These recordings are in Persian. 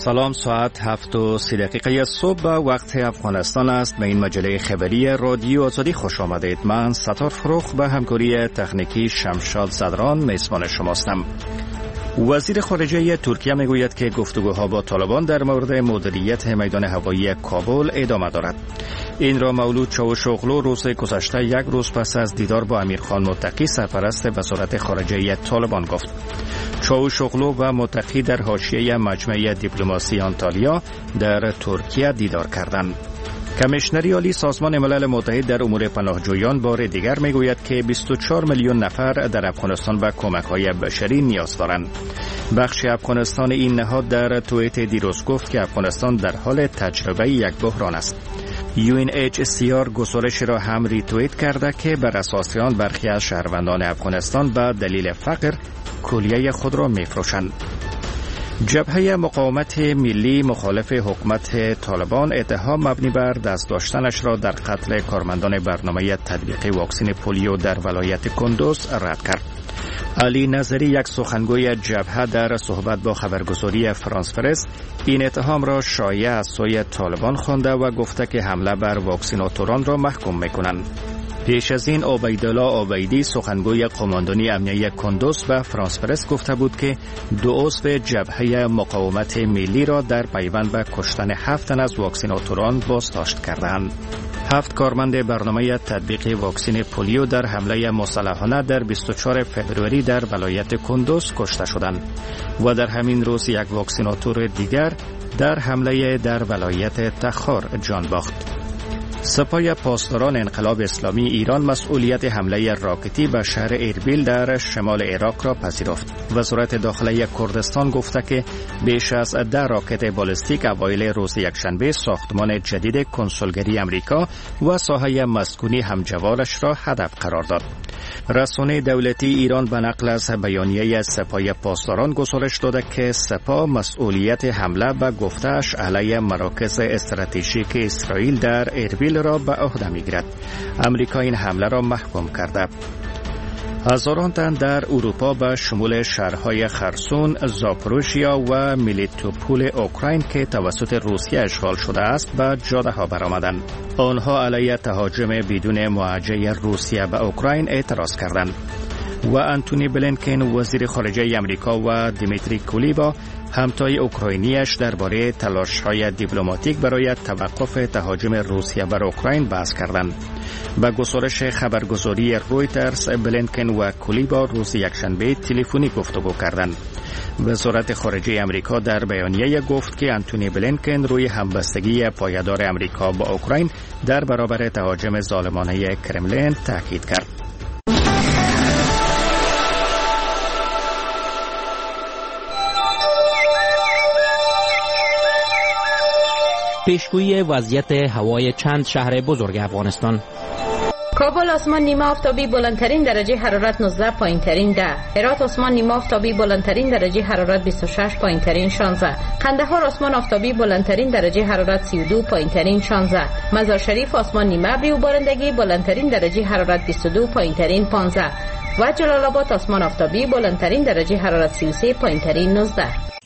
سلام، ساعت 7:30 صبح وقت افغانستان است. به این مجله خبری رادیو آزادی خوش آمدید. من ستار فروخ به همکاری تکنیکی شمشاد زدران میزبان شماستم. وزیر خارجه ترکیه میگوید که گفتگوها با طالبان در مورد مدیریت میدان هوایی کابل ادامه دارد. این را مولود چاوشوغلو روز گذشته، یک روز پس از دیدار با امیرخان متقی سرپرست وزارت خارجه طالبان گفت. چاوشوغلو و متقی در حاشیه مجمع دیپلماسی آنتالیا در ترکیه دیدار کردند. کمیشنری عالی سازمان ملل متحد در امور پناهجویان بار دیگر میگوید که 24 میلیون نفر در افغانستان به کمک‌های بشری نیاز دارند. بخش افغانستان این نهاد در توییت دیروز گفت که افغانستان در حال تجربه یک بحران است. UNHCR گزارش را هم ریتوییت کرده که بر اساس آن برخی از شهروندان افغانستان به دلیل فقر کلیه خود را می‌فروشند. جبهه مقاومت ملی مخالف حکومت طالبان اتهام مبنی بر دست داشتنش را در قتل کارمندان برنامه تطبیق واکسن پولیو در ولایت کندوز رد کرد. علی نظری، یک سخنگوی جبهه، در صحبت با خبرگزاری فرانس پرس این اتهام را شایعه از سوی طالبان خوانده و گفته که حمله بر واکسیناتوران را محکوم می‌کنند. پیش از این عبیدالله عبیدی، سخنگوی قماندانی امنیه کندوز، به فرانس پرس گفته بود که 2 عضو جبهه مقاومت ملی را در پیوند به کشتن 7 تن از واکسیناتوران بازداشت کردند. 7 کارمند برنامه تطبیق واکسن پولیو در حمله مسلحانه در 24 فوریه در ولایت کندوز کشته شدند و در همین روز یک واکسیناتور دیگر در حمله در ولایت تخار جان باخت. سپاه پاسداران انقلاب اسلامی ایران مسئولیت حمله راکتی به شهر اربیل در شمال عراق را پذیرفت. وزارت داخله کردستان گفته که بیش از 10 راکت بالستیک اوایل روز یکشنبه ساختمان جدید کنسولگری امریکا و ساحه مسکونی همجوارش را هدف قرار داد. رسانه دولتی ایران به نقل از بیانیه سپاه پاسداران گزارش داده که سپاه مسئولیت حمله به گفته‌اش علیه مراکز استراتژیک اسرائیل در اربیل را به عهده می‌گیرد. امریکا این حمله را محکوم کرده. هزاران تن در اروپا به شمول شهرهای خرسون، زاپروژیا و میلیتوپول اوکراین که توسط روسیه اشغال شده است به جاده ها برآمدند. آنها علیه تهاجم بدون موجه روسیه به اوکراین اعتراض کردند. و آنتونی بلینکن، وزیر خارجه امریکا، و دیمیتری کولیبا، همتای اوکراینیش، درباره تلاش‌های دیپلماتیک برای توقف تهاجم روسیه بر اوکراین بحث کردند. با گزارش خبرگزاری رویترز، بلینکن و کولیبا روز یکشنبه تلفنی گفتگو کردند. وزارت خارجه امریکا در بیانیه گفت که آنتونی بلینکن روی همبستگی پایدار امریکا با اوکراین در برابر تهاجم ظالمانه کرملین تاکید کرد. پیشگویی وضعیت هوای چند شهر بزرگ افغانستان. کابل آسمان نیمه آفتابی، بلندترین درجه حرارت 19، پایینترین 10. هرات آسمان نیمه آفتابی، بلندترین درجه حرارت 26، پایینترین 16. قندهار آسمان آفتابی، بلندترین درجه حرارت 32، پایینترین 16. مزار شریف آسمان نیمه ابری و بارندگی، بلندترین درجه حرارت 22، پایینترین 15. و جلال آباد آسمان آفتابی، بلندترین درجه حرارت 33، پایینترین 19.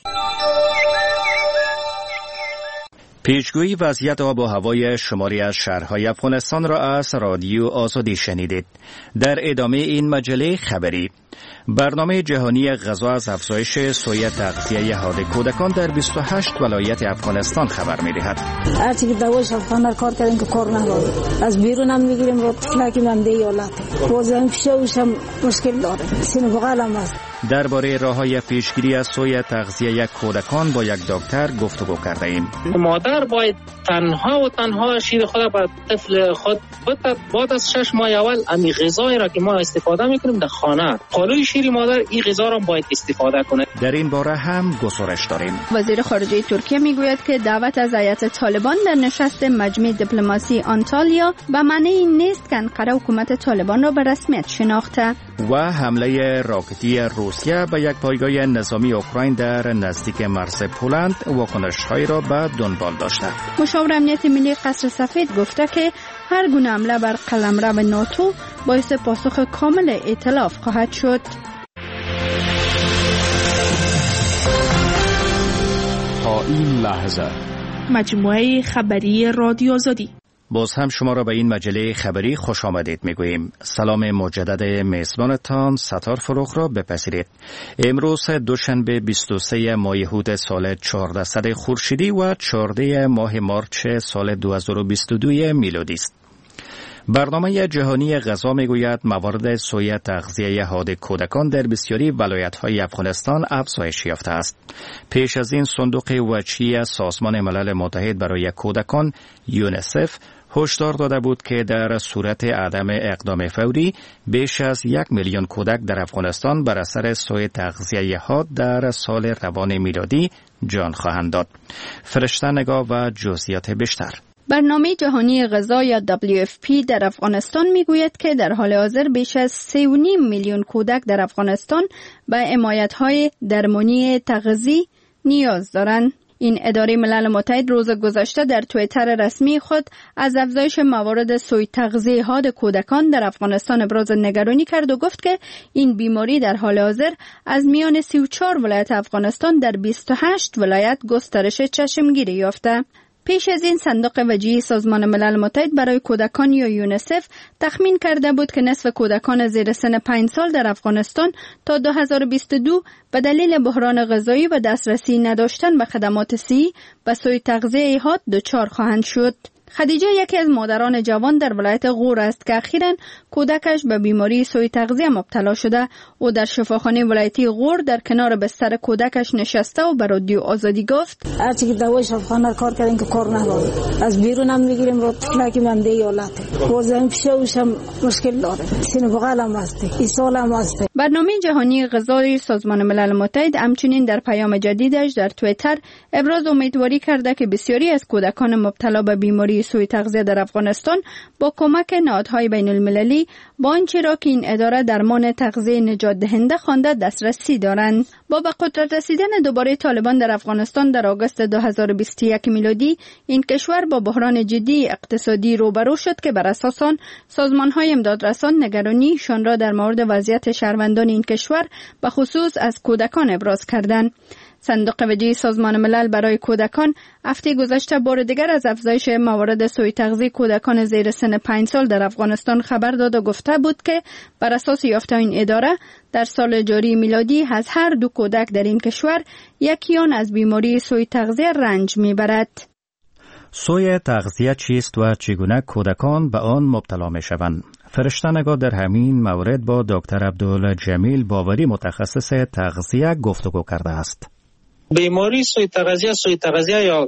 پیشگویی وضعیت آب و هوای شماری از شهرهای افغانستان را از رادیو آزادی شنیدید. در ادامه این مجله خبری، برنامه جهانی غذا از افزایش سوی تغذیه حاد کودکان در 28 ولایت افغانستان خبر می‌دهد. هرچی که دوایش افغان کار کردیم که کار نمی‌کنه. از بیرون هم می‌گیریم رو فلاکی هم دیالات. بازم پیشش هم مشکل داره. سینه بغل هم است. درباره راه‌های پیشگیری از سوی تغذیه کودکان با یک دکتر گفتگو کردیم. مادر باید تنها شیر خود به طفل خود بدهد. بعد از 6 ماه اول امی غذایی را که ما استفاده می‌کنیم در خانه، پالوی شیر مادر این غذا را باید استفاده کنه. در این باره هم گزارش داریم. وزیر خارجه ترکیه میگوید که دعوت از هیئت طالبان در نشست مجمع دیپلماسی آنتالیا به معنی این نیست که انقره حکومت طالبان را به رسمیت شناخته. و حمله راکتی روسیه به یک پایگاه نظامی اوکراین در نزدیک مرز پولند واکنش‌هایی را به دنبال داشته. مشاور امنیت ملی قصر سفید گفته که هر گونه حمله بر قلمرو ناتو باعث پاسخ کامل ائتلاف خواهد شد. تا این لحظه. مجموعه خبری رادیو آزادی. باز هم شما را به این مجله خبری خوش آمدید میگوییم. سلام مجدد میزبانتان ستار فروغ را بپذیرید. امروز دوشنبه 23 ماه یهود سال 1400 خورشیدی و 14 ماه مارچ سال 2022 میلادی است. برنامه جهانی غذا میگوید موارد سوء تغذیه حاد کودکان در بسیاری ولایت‌های افغانستان افزایش یافته است. پیش از این صندوق وجهی سازمان ملل متحد برای کودکان یونیسف هشدار داده بود که در صورت عدم اقدام فوری بیش از 1 میلیون کودک در افغانستان بر اثر سوء تغذیه حاد در سال روان میلادی جان خواهند داد. فرشته نگاه و جزئیات بیشتر. برنامه جهانی غذا یا WFP در افغانستان میگوید که در حال حاضر بیش از 3.5 میلیون کودک در افغانستان به حمایت‌های درمانی تغذیه نیاز دارند. این اداره ملل متحد روز گذشته در توییتر رسمی خود از افزایش موارد سوء تغذیه حاد کودکان در افغانستان ابراز نگرانی کرد و گفت که این بیماری در حال حاضر از میان 34 ولایت افغانستان در 28 ولایت گسترش چشمگیری یافته. پیش از این صندوق وجهی سازمان ملل متحد برای کودکان یا یونیسف تخمین کرده بود که نصف کودکان زیر سن 5 سال در افغانستان تا 2022 به دلیل بحران غذایی و دسترسی نداشتن به خدمات صحی به سوء تغذیه حاد دچار خواهند شد. خدیجه یکی از مادران جوان در ولایت غور است که اخیراً کودکش به بیماری سوء تغذیه مبتلا شده. او در شفاخانه ولایتی غور در کنار بستر کودکش نشسته و به رادیو آزادی گفت: هرچی که دوای شفاخانه کار کردیم که کار نبود. از بیرون هم میگیریم رو تفلکی من دی یالته. وزن پیشوشم مشکل داره. سینه بغلم هستی. این سالم هستی. برنامه جهانی غذای سازمان ملل متحد همچنین در پیام جدیدش در توییتر ابراز امیدواری کرده که بسیاری از کودکان مبتلا به بیماری سوء تغذیه در افغانستان با کمک نهادهای بین المللی با آنچه را که این اداره درمان تغذیه نجات دهنده خوانده دسترسی دارند. با به قدرت رسیدن دوباره طالبان در افغانستان در آگوست 2021 میلادی این کشور با بحران جدی اقتصادی روبرو شد که بر اساس آن سازمان‌های امدادرسان نگرانیشان را در مورد وضعیت شهروندان این کشور به خصوص از کودکان ابراز کردند. صندوق وجهی سازمان ملل برای کودکان هفته گذشته بار دیگر از افزایش موارد سوء تغذیه کودکان زیر سن 5 سال در افغانستان خبر داد و گفته بود که بر اساس یافته این اداره در سال جاری میلادی از هر 2 کودک در این کشور یکی آن از بیماری سوء تغذیه رنج میبرد. سوء تغذیه چیست و چگونه کودکان به آن مبتلا میشوند؟ فرشته نگاه در همین مورد با دکتر عبدالجمیل باوری متخصص تغذیه گفتگو کرده است. بیماری سوء تغذیه یا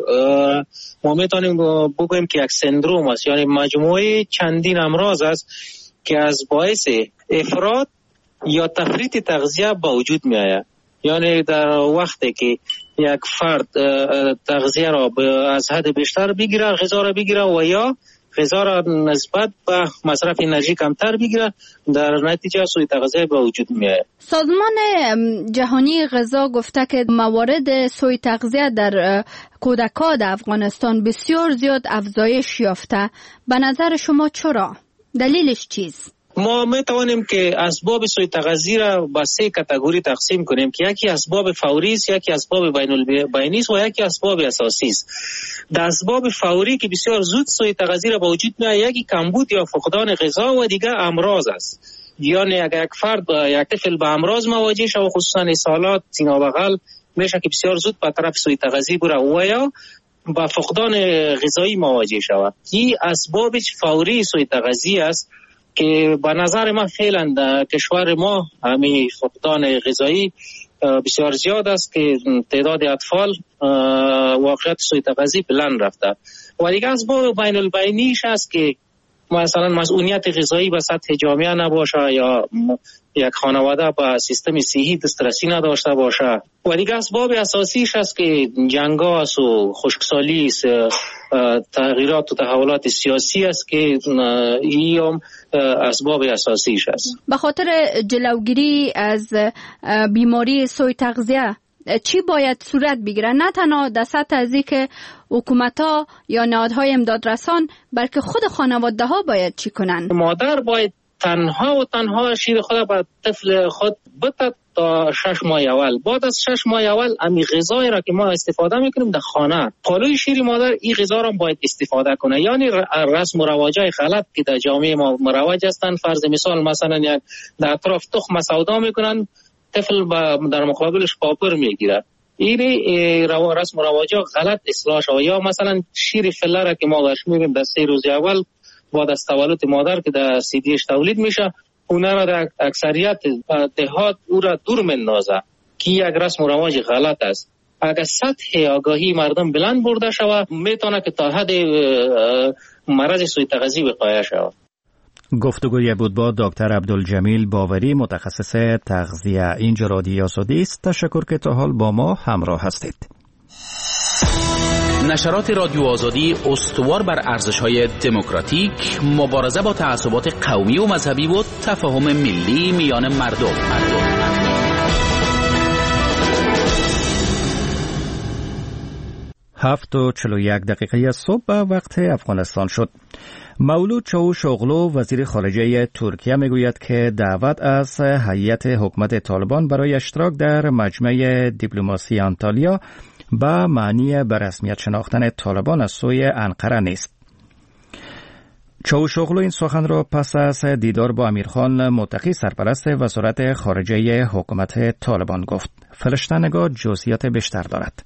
ما میتونیم بگوییم که یک سندروم است، یعنی مجموعه چندین امراض است که از باعث افراط یا تفریط تغذیه به وجود می آید. یعنی در وقتی که یک فرد تغذیه را از حد بیشتر بگیره، غذا را بگیره و یا غذا را نسبت به مصرف انرژی کمتر بگیره، در نتیجه سوء تغذیه به وجود میاد. سازمان جهانی غذا گفته که موارد سوء تغذیه در کودکان در افغانستان بسیار زیاد افزایش یافته. به نظر شما چرا؟ دلیلش چیست؟ ما میتوانیم که اسباب سوء تغذیه را به 3 کاتگوری تقسیم کنیم که یکی اسباب فوری است، یکی اسباب بین البینی است و یکی اسباب اساسی است. در اسباب فوری که بسیار زود سوء تغذیه را به وجود میآید، یکی کمبود یا فقدان غذا و دیگر امراض است. یعنی اگر یک فرد یک طفل به امراض مواجه شود، خصوصا اسهالات، سینه بغل، میشه که بسیار زود به طرف سوء تغذیه بره و یا با فقدان غذایی مواجه شود. این اسباب فوری سوء تغذیه است که به نظر ما فعلا در کشور ما همین فقدان غذایی بسیار زیاد است که تعداد اطفال واقعیت سوء تغذیه بلند رفته. و دیگه اسباب بین البینیش است که مثلا مسئولیت غذایی به سطح جامعه نباشه یا یک خانواده با سیستم صحی دسترسی نداشته باشه. و دیگه اسباب اساسیش است که جنگ‌ها است و خشکسالی است، تغییرات و تحولات سیاسی است که این اسباب اساسیش است. به خاطر جلوگیری از بیماری سوء تغذیه چی باید صورت بگیره؟ نه تنها در سطح از اینکه حکومت‌ها یا نهادهای امدادرسان، بلکه خود خانواده‌ها باید چی کنن؟ مادر باید تنها شیر خود به طفل خود بتد تا 6 ماه اول. بعد از 6 ماه اول امی غذایی را که ما استفاده میکنیم در خانه، پالوی شیر مادر این غذا را باید استفاده کنه. یعنی رسم و رواجای غلط که در جامعه ما مروج هستند، فرض مثال مثلا یک در اطراف تخم سودا میکنن، طفل در مقابلش پاپر میگیره. این رسم و رواجا غلط اصلاح شود. یا مثلا شیر فله را که ما گاش میگیم در 3 روز اول بعد از تولد مادر که در سیدیش تولید میشه، اون را در اکثریت دهات او را دور مندازه که یک رسم و رواج غلط است. اگر سطح آگاهی مردم بلند برده شود، میتونه که تا حد مرض سوء تغذیه وقایع شود. گفتگوی بود با دکتر عبدالجمیل باوری، متخصص تغذیه. اینجا رادیو آزادی است. تشکر که تا حال با ما همراه هستید. نشرات رادیو آزادی استوار بر ارزش‌های دموکراتیک، مبارزه با تعصبات قومی و مذهبی و تفاهم ملی میان مردم. 7:41 صبح وقت افغانستان شد. مولود چاوشوغلو وزیر خارجه ترکیه میگوید که دعوت از هیئت حکومت طالبان برای اشتراک در مجمع دیپلماسی آنتالیا به معنی به رسمیت شناختن طالبان از سوی انقره نیست. چاوشوغلو این سخن را پس از دیدار با امیرخان متقی سرپرست وزارت خارجه حکومت طالبان گفت. فرشته‌نگار جزئیات بیشتر دارد.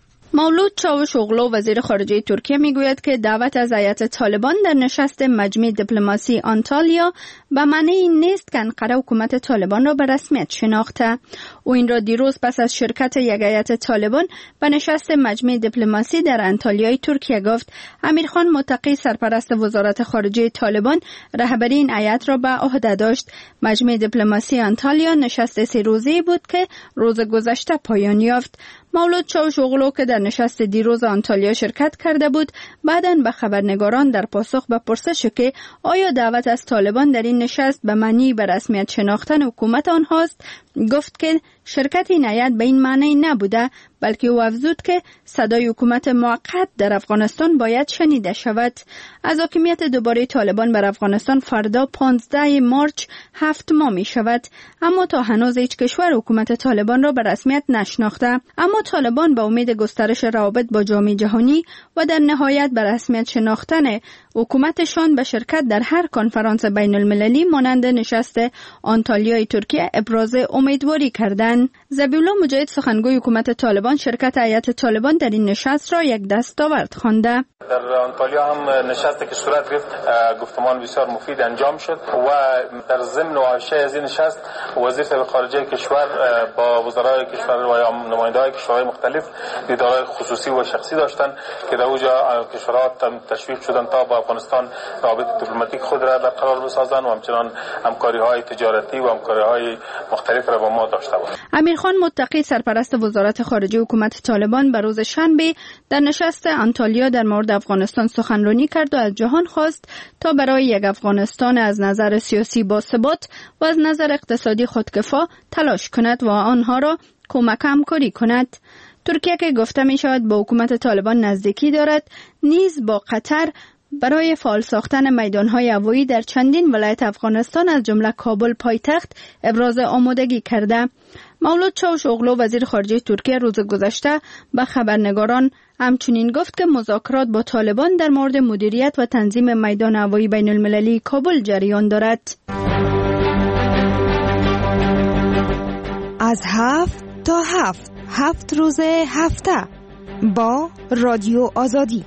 مولود چاوشوغلو وزیر خارجه ترکیه میگوید که دعوت از هیئت طالبان در نشست مجمع دیپلماسی آنتالیا به معنی این نیست که انقره حکومت طالبان را به رسمیت شناخته. او این را دیروز پس از شرکت یک هیئت طالبان به نشست مجمع دیپلماسی در انتالیای ترکیه گفت. امیرخان متقی سرپرست وزارت خارجه طالبان رهبری این هیئت را به عهده داشت. مجمع دیپلماسی آنتالیا نشست 3 روزه‌ای بود که روز گذشته پایان یافت. مولود چاوشوغلو که در نشست دیروز آنتالیا شرکت کرده بود، بعداً به خبرنگاران در پاسخ به پرسش که آیا دعوت از طالبان در این نشست به معنی به رسمیت شناختن حکومت آنهاست، گفت که شرکت این هیئت به این معنی نبوده، بلکه او افزود که صدای حکومت موقت در افغانستان باید شنیده شود. از حاکمیت دوباره طالبان بر افغانستان فردا 15 مارچ 7 ماه می شود، اما تا هنوز هیچ کشور حکومت طالبان را به رسمیت نشناخته. اما طالبان با امید گسترش روابط با جامعه جهانی و در نهایت به رسمیت شناختن حکومتشان به شرکت در هر کنفرانس بین المللی مانند نشست آنتالیای ترکیه ابراز امیدواری کردند. ذبیحالله مجاهد سخنگوی حکومت طالبان شرکت هیئت طالبان در این نشست را یک دستاورد خوانده. در آنتالیا هم نشستی که صورت گرفت گفتمان بسیار مفید انجام شد و در ضمن و حاشیه از این نشست وزیر خارجه کشور با وزرای کشور و نماینده‌های کشورهای مختلف دیدارهای خصوصی و شخصی داشتند که در اونجا کشورها تشویق شدند تا با افغانستان روابط دیپلماتیک خود را برقرار بسازند و همچنان همکاری‌های تجارتی و همکاری‌های مختلف را با ما داشته باشند. امیرخان متقی سرپرست وزارت خارجه حکومت طالبان به روز شنبه در نشست آنتالیا در مورد افغانستان سخنرانی کرد و از جهان خواست تا برای یک افغانستان از نظر سیاسی باثبات و از نظر اقتصادی خودکفا تلاش کند و آنها را کمک همکاری کند. ترکیه که گفته می شود با حکومت طالبان نزدیکی دارد، نیز با قطر برای فعال ساختن میدان‌های هوایی در چندین ولایت افغانستان از جمله کابل پایتخت ابراز آمادگی کرده. مولود چاوشوغلو وزیر خارجه ترکیه روز گذشته به خبرنگاران همچنین گفت که مذاکرات با طالبان در مورد مدیریت و تنظیم میدان هوایی بین المللی کابل جریان دارد. از 7 تا 7 روز هفته با رادیو آزادی.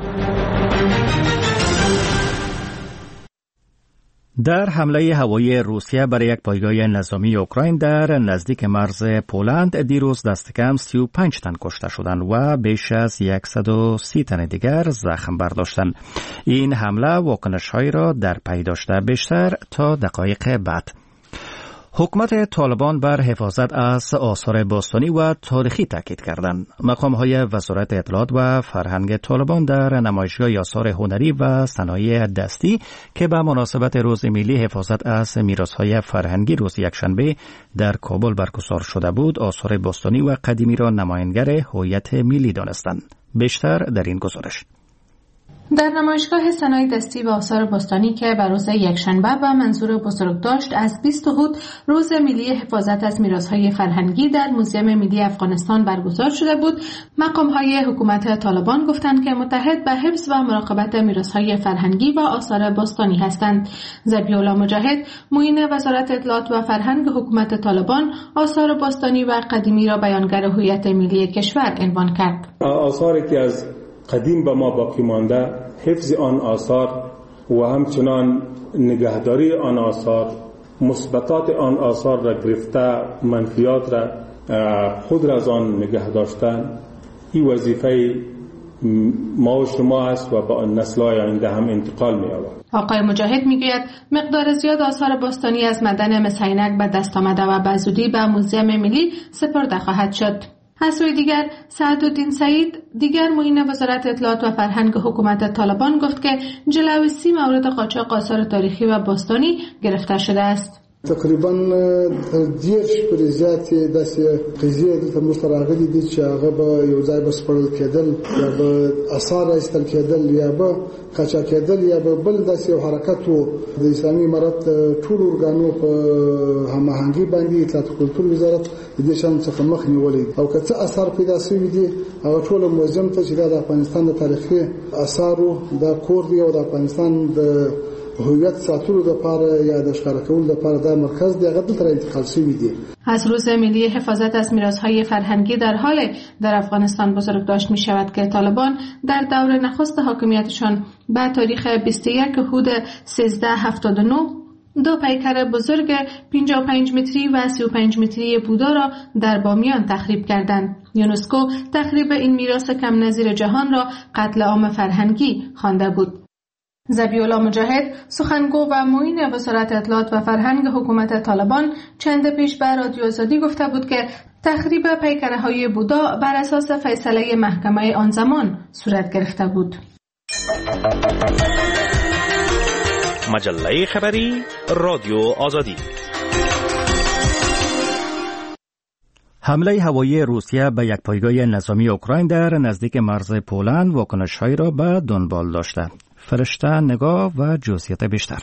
در حمله هوایی روسیه برای یک پایگاه نظامی اوکراین در نزدیک مرز پولند دیروز دست کم 35 تن کشته شدند و بیش از 130 تن دیگر زخم برداشتند. این حمله واکنش‌هایی را در پی داشته بیشتر تا دقایق بعد. حکومت طالبان بر حفاظت از آثار باستانی و تاریخی تاکید کردند. مقام‌های وزارت اطلاعات و فرهنگ طالبان در نمایشگاه آثار هنری و صنایع دستی که به مناسبت روز ملی حفاظت از میراث‌های فرهنگی روز یکشنبه در کابل برگزار شده بود، آثار باستانی و قدیمی را نمایانگر هویت ملی دانستند. بیشتر در این گزارش. در نمایشگاه صنایع دستی و آثار باستانی که بر روز یکشنبه و منظور بزرگداشت از 20 هود روز ملی حفاظت از میراث‌های فرهنگی در موزیم ملی افغانستان برگزار شده بود، مقام‌های حکومت طالبان گفتند که متحد به حفظ و مراقبت میراث‌های فرهنگی و آثار باستانی هستند. ذبیح‌الله مجاهد، معین وزارت اطلاعات و فرهنگ حکومت طالبان، آثار باستانی و قدیمی را بیانگر هویت ملی کشور عنوان کرد. آثاری که از قدیم به ما باقی مانده، حفظ آن آثار و همچنان نگهداری آن آثار، مثبتات آن آثار را گرفته، منفیات را خود را از آن نگه داشتن، این وظیفه ما و شما است و با نسل‌های آینده هم انتقال می‌یابد. آقای مجاهد میگوید مقدار زیاد آثار باستانی از معدن مس عینک به دست آمده و به زودی به موزیم ملی سپرده خواهد شد. از سوی دیگر سعدالدین سعید، دیگر معین وزارت اطلاعات و فرهنگ حکومت طالبان، گفت که جلوی 30 مورد قاچاق آثار تاریخی و باستانی گرفته شده است. تقریبا دیرش پر زیاتې داسې قضیې دلته موږ ته راغلي دي چې هغه به یو ځای به سپړل کېدل یا به اثار ایستل کېدل یا به قاچاق کېدل یا به بل داسې یو حرکت و. د اسلامي امارت ټول ارګانو په هماهنګي باندې اطلاعات کلتور وزارت د دې شان څخه مخ نیولې او که څه اثار پیدا شوي دي هغه ټول موزیم ته چې د افغانستان د تاریخي اثارو د کور دی او د افغانستان د هویت ساتلو لپاره یا د ښکار کولو لپاره د مرکز دی هغه دلته انتقال شوی دی. از روز ملی حفاظت از میراث‌های فرهنگی در حال در افغانستان بزرگداشت می شود که طالبان در دور نخست حاکمیتشان به تاریخ 21 هود 1379 دو پیکر بزرگ 55 متری و 35 متری بودا را در بامیان تخریب کردند. یونسکو تخریب این میراث کم نظیر جهان را قتل عام فرهنگی خوانده بود. ذبیح‌الله مجاهد، سخنگو و معین وزارت اطلاعات و فرهنگ حکومت طالبان، چند پیش به رادیو آزادی گفته بود که تخریب پیکره‌های بودا بر اساس فیصله محکمه آن زمان صورت گرفته بود. مجله خبری رادیو آزادی. حمله هوایی روسیه به یک پایگاه نظامی اوکراین در نزدیک مرز پولند واکنش‌هایی را به دنبال داشته. فرشته نگاه و جزئیات بیشتر.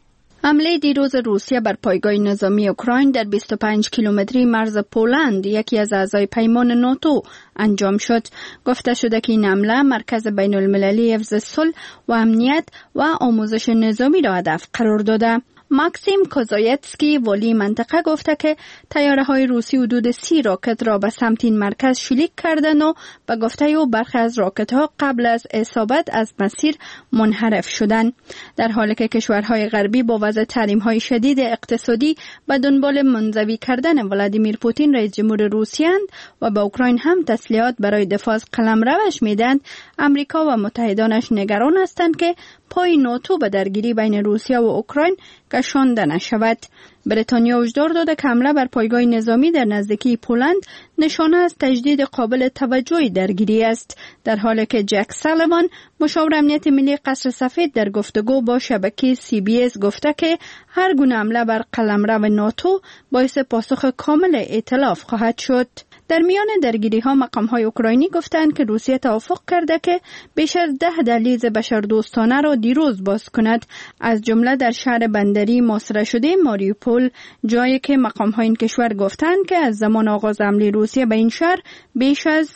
حمله دیروز روسیه بر پایگاه نظامی اوکراین در 25 کیلومتری مرز پولند، یکی از اعضای پیمان ناتو، انجام شد. گفته شده که این حمله مرکز بین المللی حفظ صلح و امنیت و آموزش نظامی را هدف قرار داده. ماکسیم کوزایتسکی، والی منطقه، گفته که طیاره‌های روسی حدود 30 راکت را به سمت این مرکز شلیک کردند و به گفته او برخی از راکت‌ها قبل از اصابت از مسیر منحرف شدند. در حالی که کشورهای غربی با وضع تحریم‌های شدید اقتصادی به دنبال منزوی کردن ولادیمیر پوتین رئیس جمهور روسیه و به اوکراین هم تسلیحات برای دفاع از قلمروش میدهند، امریکا و متحدانش نگران هستند که پای ناتو به درگیری بین روسیه و اوکراین کشانده نشود. بریتانیا هشدار داده که حمله بر پایگاه نظامی در نزدیکی پولند نشانه از تجدید قابل توجه درگیری است، در حالی که جک سالیوان، مشاور امنیت ملی قصر سفید، در گفتگو با شبکه CBS گفته که هر گونه حمله بر قلمرو ناتو باعث پاسخ کامل ائتلاف خواهد شد. در میان درگیری‌ها مقام‌های اوکراینی گفتند که روسیه توافق کرده که بیش از 10 دهلیز بشردوستانه را دیروز باز کند، از جمله در شهر بندری محاصره شده ماریوپول، جایی که مقام‌های این کشور گفتند که از زمان آغاز حمله روسیه به این شهر بیش از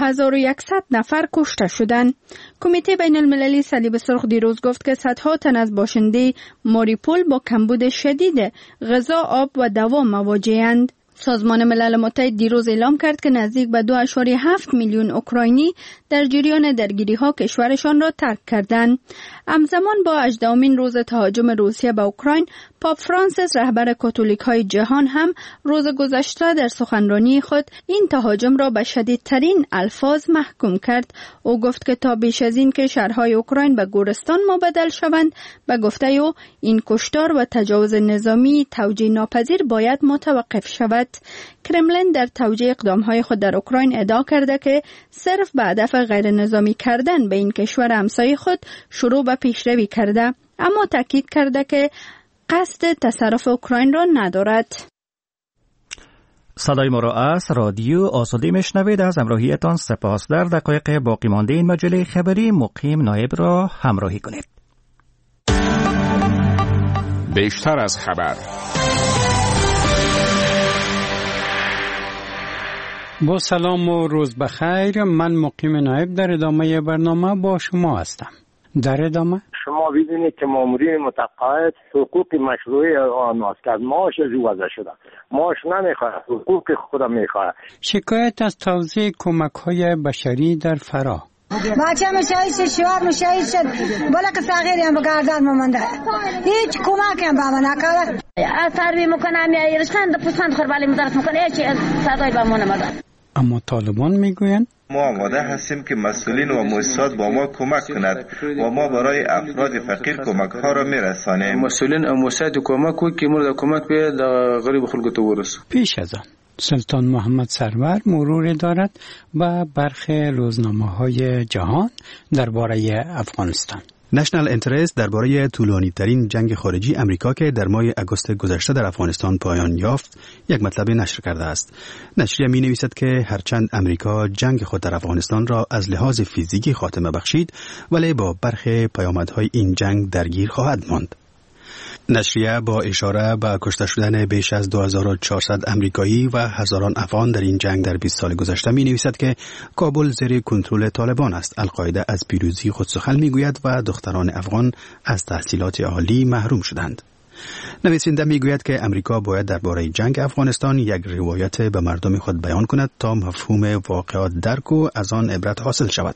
2100 نفر کشته شدند. کمیته بین المللی صلیب سرخ دیروز گفت که صدها تن از باشنده ماریوپول با کمبود شدید غذا، آب و دوا مواجه‌اند. سازمان ملل متحد دیروز اعلام کرد که نزدیک به 2.7 میلیون اوکراینی در جریان درگیری‌ها کشورشان را ترک کردند. همزمان با 18مین روز تهاجم روسیه به اوکراین، پاپ فرانسیس، رهبر کاتولیک‌های جهان، هم روز گذشته در سخنرانی خود این تهاجم را به شدیدترین الفاظ محکوم کرد. او گفت که تا بیش از این که شهرهای اوکراین به گورستان مبدل شوند، به گفته او این کشتار و تجاوز نظامی توجیه ناپذیر باید متوقف شود. کرملین در توجیه اقدامهای خود در اوکراین ادعا کرده که صرف به هدف غیر نظامی کردن به این کشور همسایه خود شروع به پیشروی کرده، اما تاکید کرده که قصد تصرف اوکراین را ندارد. صدای ما را از رادیو آزادی میشنوید. از همراهیتان سپاس. در دقایق باقی مانده این مجله خبری مقیم نایب را همراهی کنید. بیشتر از خبر. با سلام و روز بخیر. من مقیم نایب در ادامه برنامه با شما هستم. در ادامه شما ببینید که مامورین متقاعد حقوق مشروعی آنهاست که معاش از او وضع شده. معاش نمیخواد، حقوق خودم میخواد. شکایت از توزیع کمک‌های بشری در فرا. بچه مشاهید شوار مشاهید شد بلک صغیری هم بگردن ممنده هیچ کمک هم به من نکرده. تربیه میکنم یا رشتن پسند خوربالی مدارت میکنه هیچ صدای به ما نمده. اما طالبان میگویند ما آماده هستیم که مسئولین و مؤسسات با ما کمک کند و ما برای افراد فقیر کمک ها را میرسانیم. مسئولین و مؤسسات کمک کوي که مورد کمک به غریب خلکو ته ورسو. پیش از آن سلطان محمد سرور مرور دارد و برخی روزنامه‌های جهان درباره افغانستان. نشنل انترست درباره طولانی ترین جنگ خارجی امریکا که در ماه اگست گذشته در افغانستان پایان یافت یک مطلب نشر کرده است. نشریه می نویسد که هرچند امریکا جنگ خود در افغانستان را از لحاظ فیزیکی خاتمه بخشید ولی با برخی پیامدهای این جنگ درگیر خواهد ماند. نشریه با اشاره به کشته شدن بیش از 2400 امریکایی و هزاران افغان در این جنگ در 20 سال گذشته می نویسد که کابل زیر کنترل طالبان است. القاعده از پیروزی خود سخن می گوید و دختران افغان از تحصیلات عالی محروم شدند. نویسنده می گوید که امریکا باید درباره جنگ افغانستان یک روایت به مردم خود بیان کند تا مفهوم واقعات درک و از آن عبرت حاصل شود.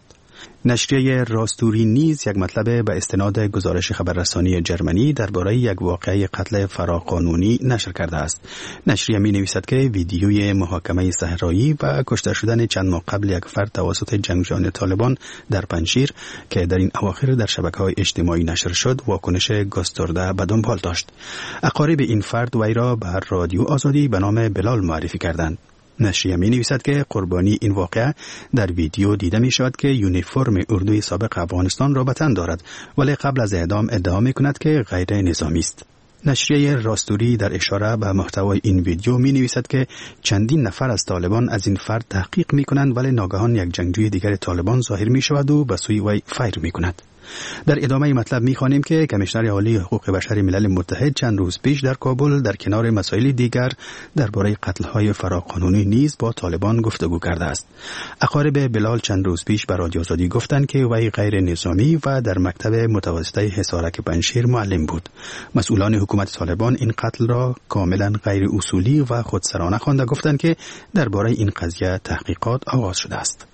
نشریه راستوری نیز یک مطلب به استناد گزارش خبررسانی جرمنی درباره یک واقعه قتل فراقانونی نشر کرده است. نشریه می نویسد که ویدیوی محاکمه صحرایی و کشته شدن چند ماه قبل یک فرد توسط جنگجویان طالبان در پنجشیر که در این اواخر در شبکه‌های اجتماعی نشر شد واکنش گسترده به دنبال داشت. اقارب این فرد وی را به رادیو آزادی به نام بلال معرفی کردند. نشریه می نویسد که قربانی این واقعه در ویدیو دیده می شود که یونیفرم اردوی سابق افغانستان را به تن دارد ولی قبل از اعدام ادعا می کند که غیر نظامی است. نشریه راستوری در اشاره به محتوای این ویدیو می نویسد که چندین نفر از طالبان از این فرد تحقیق می کنند ولی ناگهان یک جنگجوی دیگر طالبان ظاهر می شود و به سوی وی فایر می کند. در ادامه مطلب می‌خوانیم که کمیشنر عالی حقوق بشر ملل متحد چند روز پیش در کابل در کنار مسائل دیگر درباره قتل‌های فراقانونی نیز با طالبان گفتگو کرده است. اقارب بلال چند روز پیش به رادیو آزادی گفتند که وی غیر نظامی و در مکتب متوسطه حصارک پنجشیر معلم بود. مسئولان حکومت طالبان این قتل را کاملا غیر اصولی و خودسرانه خوانده گفتند که درباره این قضیه تحقیقات آغاز شده است.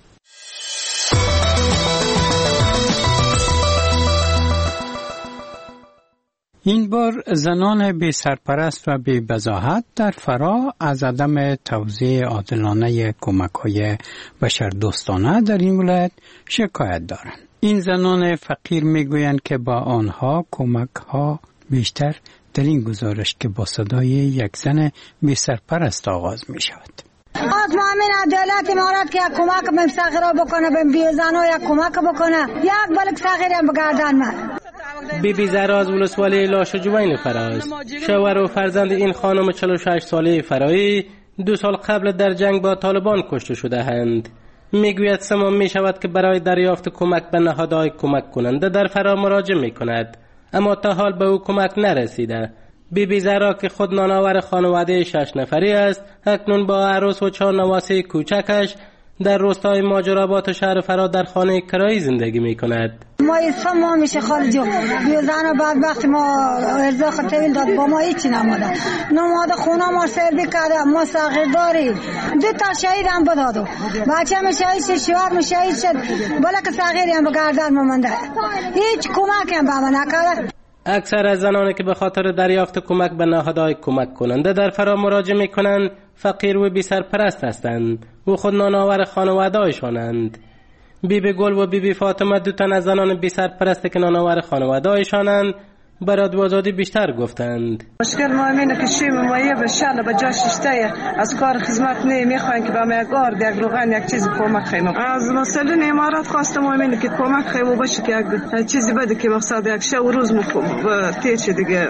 این بار زنان بی سرپرست و بی بضاعت در فرا از عدم توزیع عادلانه کمک‌های بشردوستانه در این ولایت شکایت دارند. این زنان فقیر میگویند که با آنها کمک‌ها بیشتر در این گزارش که با صدای یک زن بی سرپرست آغاز می شود. مؤمن دولت امارات که یک کمک به فقیرا بکنه، به بیوزنا یک کمک بکنه، یک بلک فقیری هم بگردن من. بیبی زهرا از ولسوالی لاشجوین فراز، شوهر و فرزند این خانم 46 ساله فرایی 2 سال قبل در جنگ با طالبان کشته شده اند. میگوید سمام می شود که برای دریافت کمک به نهادهای کمک کننده در فرا مراجعه می کند، اما تا حال به او کمک نرسیده. بیبی زهرا که خود نانآور خانواده 6 نفری است، اکنون با عروس و 4 نواسه کوچکش در روستای ماجراباد شهر فرا در خانه کرایی زندگی می کند. ما اسم ما میشه خالجو بیوزن بعد وقتی ما ارزاق طویل داد با ما هیچی نماده، نماد خونه ما سربی کرده، ما صغیر داریم، 2 تا شهید هم بدادو، بچه هم شهید شد، شوهر شهید شد، بلک صغیری هم بگردن ممنده، هیچ کمک هم به من نکرده. اکثر از زنانی که به خاطر دریافت کمک به نهادهای کمک کننده در فرا مراجعه می کنند فقیر و بی سرپرست هستند و خود نانآور خانواده‌ایشانند. بیبی گل و بیبی فاطمه 2 تن از زنان بی سرپرست که نانآور خانواده‌ایشانند برای رادیو آزادی بیشتر گفتند. مشکل ما اینه که شیم مایه به شل به جاش اشته از کار خدمت نمیخواین که به ما یک آرد یک روغن یک چیز کمک خیم. از مسئولین امارات خواستم اینه که کمک خیم باشه که یک چیزی بده که مقصد یک شب و روز تیر شه دیگه.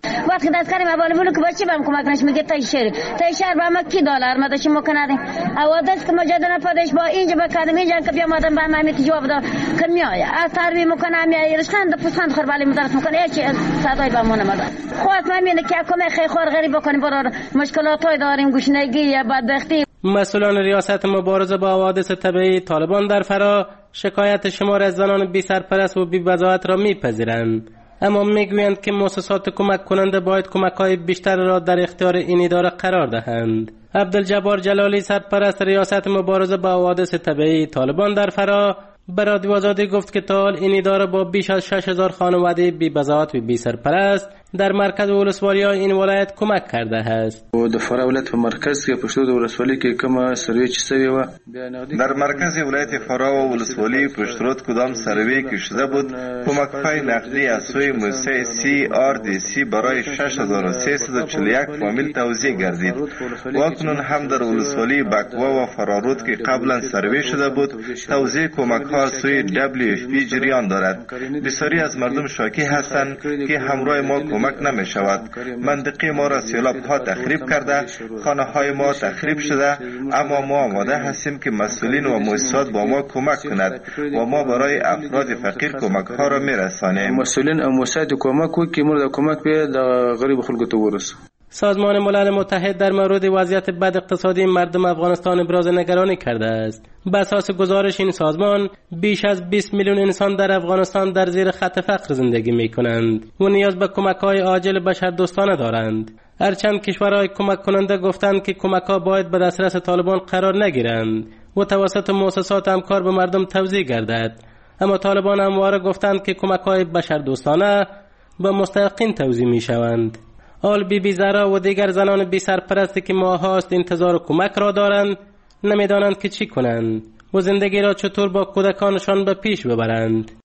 وقتی دستکاری مباله بولو که بچه بهم کمک نش میگه تای شهر با ما کی دلار ما داشتیم مکنادیم اوادس که مجادله پادش با اینجا بکردیم اینجا که بیا مادم به من که جواب داد که میای از تربیه میکنه میای رشتن پسند خور بالی مدرس میکنه هیچ صدای به مون نمیاد خودت من میگه که کمه خیر خور غریب بکنیم برای مشکلاتای داریم گشنگی یا بدبختی. مسئولان ریاست مبارزه با حوادث طبیعی طالبان در فرا شکایت شمار از زنان بی سرپرست و بی بضاعت را میپذیرند، اما میگویند که مؤسسات کمک کننده باید کمک‌های بیشتر را در اختیار این اداره قرار دهند. عبدالجبار جلالی سرپرست ریاست مبارزه با حوادث طبیعی طالبان در فرا به رادیو آزادی گفت که تا حال این اداره با بیش از 6000 خانواده بی بضاعت و بی سرپرست در مرکز ولسوالی‌های این ولایت کمک کرده است. د فرا ولایت په مرکز کې پښتو د ولسوالۍ کې کومه سروې چې سوي و در مرکز ولایت فرا و ولسوالی پشترود کدام سروی که شده بود کمک‌های نقدی از سوی موسسه CRDC برای 6341 فامیل توزیع گردید و اکنون هم در ولسوالی بکوا و فرارود که قبلا سروی شده بود توزیع کمک‌ها سوی WFP جریان دارد. بسیاری از مردم شاکی هستند که همراه ما کمک نمی شود. منطقه ما را سیلاب ها تخریب کرده، خانه های ما تخریب شده، اما ما آماده هستیم که مسئولین و مؤسسات با ما کمک کند و ما برای افراد فقیر کمک ها را می رسانیم. مسئولین و مؤسسات کمک کوي که مورد کمک به د غریب خلکو ته ورسو. سازمان ملل متحد در مورد وضعیت بد اقتصادی مردم افغانستان ابراز نگرانی کرده است. بر اساس گزارش این سازمان بیش از 20 میلیون انسان در افغانستان در زیر خط فقر زندگی می کنند و نیاز به کمک‌های عاجل بشردوستانه دارند. هرچند کشورهای کمک کننده گفتند که کمک‌ها باید به دسترس طالبان قرار نگیرند و توسط مؤسسات همکار به مردم توزیع گردد، اما طالبان همواره گفتند که کمک‌های بشردوستانه به مستحقین توزیع می‌شوند. آل بی زهرا و دیگر زنان بی سرپرستی که ماهاست انتظار کمک را دارند نمیدانند که چی کنند و زندگی را چطور با کودکانشان به پیش ببرند.